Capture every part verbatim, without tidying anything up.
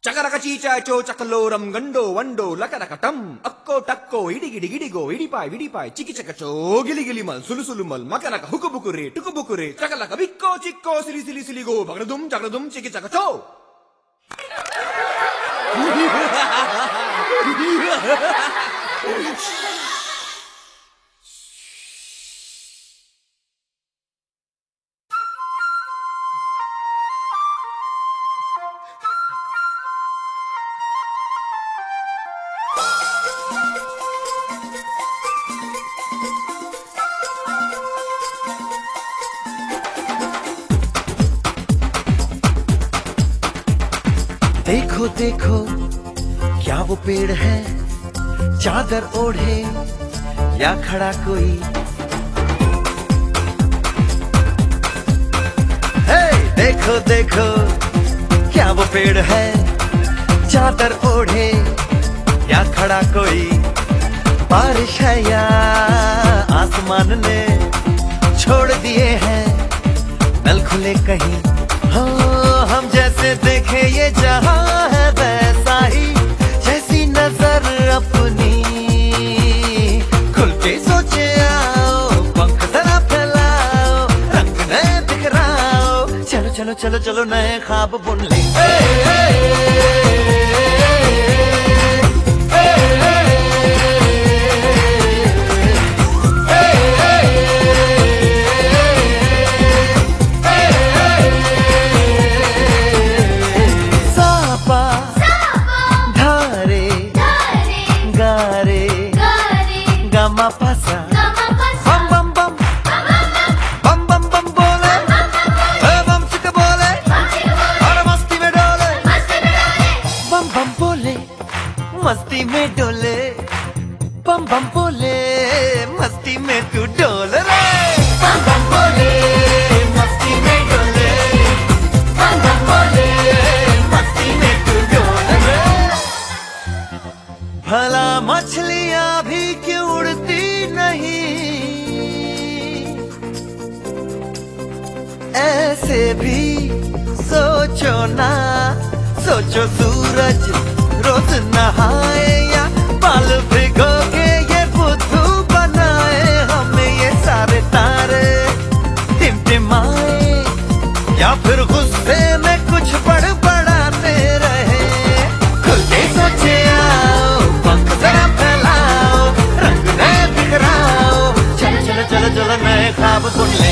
చకరక చీచాచో చకలోరం గండో వండో లకరకటం అక్కో టక్కో ఇడిగిడి గిడిగో ఇడిపాయ్ విడిపాయ్ చికిచకచో గిలిగిలి మల్ సులుసులు మల్ మకరక హుకుబుకురే టుకుబుకురే చకలక విక్కో చిక్కో సిలి సిలి సిలిగో బగడదుం చగడదుం చికిచకచో देखो देखो क्या वो पेड़ है, चादर ओढ़े या खड़ा कोई। हे देखो देखो क्या वो पेड़ है, चादर ओढ़े या खड़ा कोई। बारिश है या आसमान ने छोड़ दिए हैं नल खुले कहीं। हो हम जैसे देखे ये जहां है वैसा ही, जैसी नजर अपनी खुल के सोचे आओ, पंख जरा फैलाओ, रंग नए बिखराओ। चलो चलो चलो चलो नए ख्वाब बुन ले। बम बम बम बम बम बम बोले, बम चिक बोले और मस्ती में डोले। बम बम बोले मस्ती में डोले, बम बम बोले मस्ती में तू डोल रे। बम बम बोले मस्ती में डोले, बम बम बोले मस्ती में तू डोल रे। भला मछलियां भी क्यों उड़ती नहीं, ऐसे भी सोचो ना। सोचो सूरज रोज नहाए या बाल भिगो के ये बुद्धू बनाए। हमें ये सारे तारे टिमटिमाए या फिर गुस्से में कुछ बड़बड़ाते रहे। खुल के सोचे आओ, पंख जरा फैलाओ, रंग नए बिखराओ। चलो चलो चलो चलो नए ख्वाब बुन ले।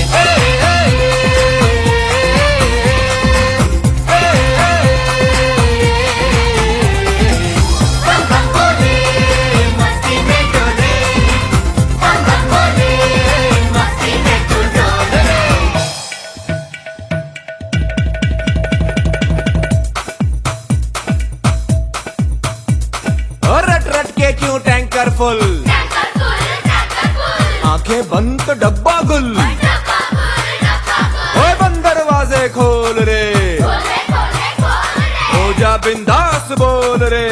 रट रट के क्यों टैंकर फुल, आंखें बंद तो डब्बा गुल। ओए बंद दरवाजे खोल रे, हो जा बिंदास बोल रे।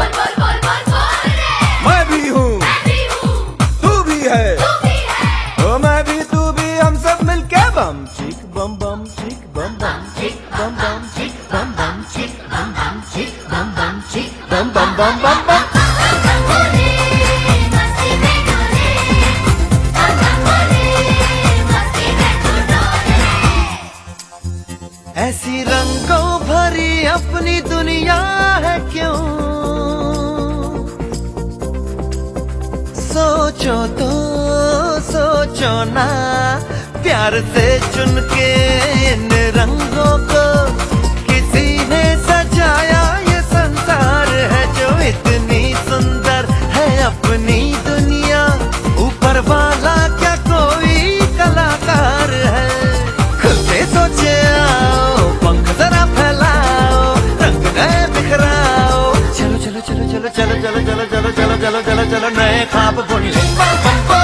मैं भी हूँ तू भी है, ओ मैं भी तू भी, हम सब मिलके बम चिक बम बम चिक बम बम चिक बम बम चिक बम बम चिक बम बम चिक बम बम चिक बम बम बम बम बम। ऐसी रंगों भरी अपनी दुनिया है क्यों, सोचो तो सोचो ना। प्यार से चुन के इन रंगों को किसी ने सजाया। ये संसार है जो इतनी सुंदर है अपनी दुनिया। ऊपर वाला क्या कोई कलाकार है। खुल के सोचे आओ, पंख जरा फैलाओ, रंग नए बिखराओ। चलो चलो चलो चलो चलो चलो चलो चलो चलो चलो चलो चलो नए ख्वाब बुन ले।